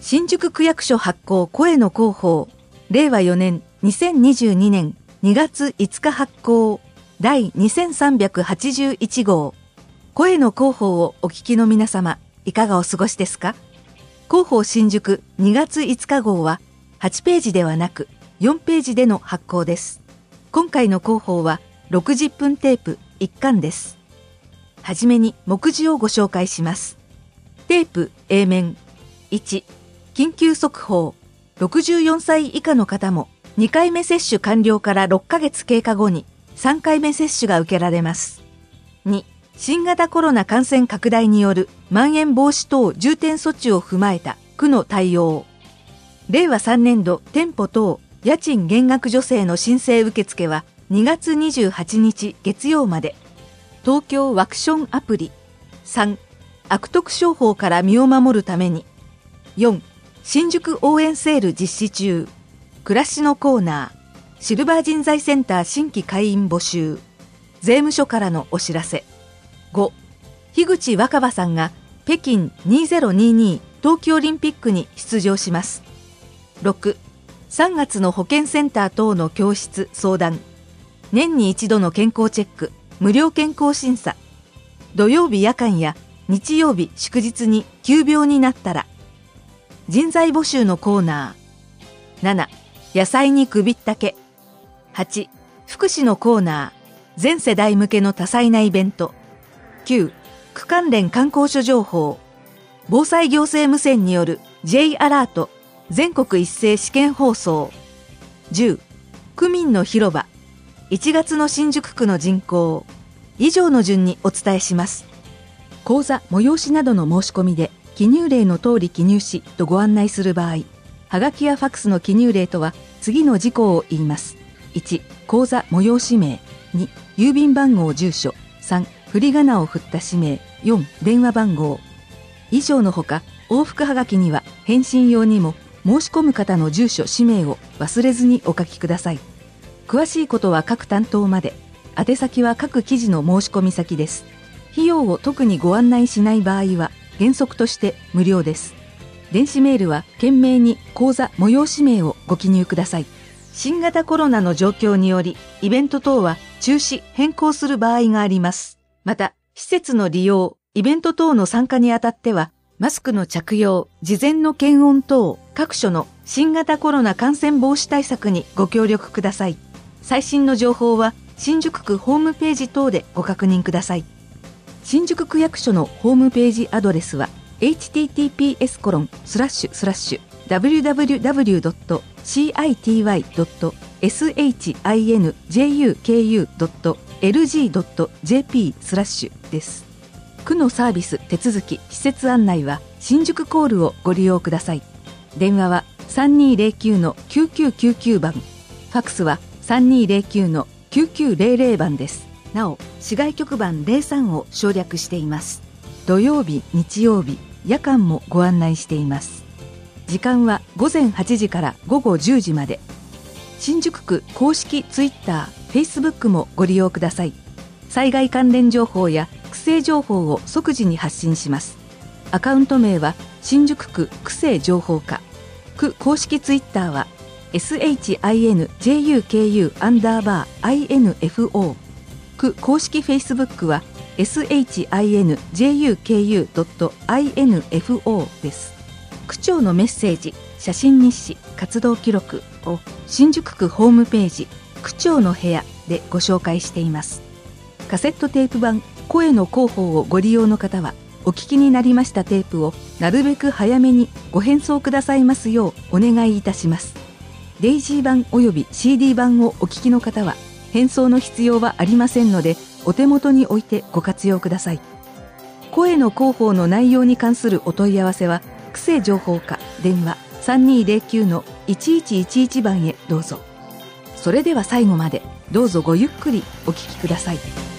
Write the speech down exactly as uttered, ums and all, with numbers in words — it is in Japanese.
新宿区役所発行声の広報、れいわよねんにせんにじゅうにねんにがついつか発行第にせんさんびゃくはちじゅういちごう、声の広報をお聞きの皆様、いかがお過ごしですか？広報新宿にがついつか号ははちページではなくよんページでの発行です。今回の広報はろくじゅっぷんテープいっかんです。はじめに目次をご紹介します。テープ A 面いち、緊急速報、ろくじゅうよんさい以下の方もにかいめ接種完了からろっかげつ経過後にさんかいめ接種が受けられます。に、新型コロナ感染拡大によるまん延防止等重点措置を踏まえた区の対応。れいわさんねんど店舗等家賃減額助成の申請受付はにがつにじゅうはちにち月曜まで。東京ワクションアプリ。さん、悪徳商法から身を守るために。よん、新宿応援セール実施中。暮らしのコーナー。シルバー人材センター新規会員募集。税務署からのお知らせ。ご、樋口新葉さんが北京にせんにじゅうに冬季オリンピックに出場します。ろく、さんがつの保健センター等の教室相談。年に一度の健康チェック、無料健康審査。土曜日夜間や日曜日祝日に急病になったら。人材募集のコーナー。なな、野菜に首ったけ。はち、福祉のコーナー。全世代向けの多彩なイベント。きゅう、区関連観光所情報。防災行政無線による J アラート全国一斉試験放送。じゅう、区民の広場。いちがつの新宿区の人口。以上の順にお伝えします。講座、催しなどの申し込みで記入例の通り記入しとご案内する場合、はがきやファックスの記入例とは次の事項を言います。いち、講座催し名。に、郵便番号住所。さん、振り仮名を振った氏名。よん、電話番号。以上のほか、往復はがきには返信用にも申し込む方の住所氏名を忘れずにお書きください。詳しいことは各担当まで。宛先は各記事の申し込み先です。費用を特にご案内しない場合は原則として無料です。電子メールは懸命に講座催し名をご記入ください。新型コロナの状況によりイベント等は中止変更する場合があります。また施設の利用、イベント等の参加にあたってはマスクの着用、事前の検温等各所の新型コロナ感染防止対策にご協力ください。最新の情報は新宿区ホームページ等でご確認ください。新宿区役所のホームページアドレスは エイチティーティーピーエスコロンスラッシュスラッシュダブリューダブリューダブリュードットシーアイティーワイドットエスエイチアイエヌジェイユーケーユードットエルジードットジェーピースラッシュです。区のサービス手続き施設案内は新宿コールをご利用ください。電話は さんにーぜろきゅうのきゅうきゅうきゅうきゅう 番、ファックスは さんにーぜろきゅうのきゅうきゅうぜろぜろ 番です。なお市外局番ゼロさんを省略しています。土曜日、日曜日、夜間もご案内しています。時間はごぜんはちじからごごじゅうじまで。新宿区公式ツイッター、フェイスブックもご利用ください。災害関連情報や区政情報を即時に発信します。アカウント名は新宿区区政情報課。区公式ツイッターは エスエイチアイエヌジェイユーケーユー アンダーバー アイエヌエフオー。区公式フェイスブックは エスエイチアイエヌジェイユーケーユードットアイエヌエフオー です。区長のメッセージ、写真日誌、活動記録を新宿区ホームページ区長の部屋でご紹介しています。カセットテープ版声の広報をご利用の方はお聞きになりましたテープをなるべく早めにご返送くださいますようお願いいたします。デイジー版および シーディー 版をお聞きの方は返送の必要はありませんのでお手元に置いてご活用ください。声の広報の内容に関するお問い合わせは区政情報課電話 さんにーぜろきゅうのいちいちいちいち 番へどうぞ。それでは最後までどうぞごゆっくりお聞きください。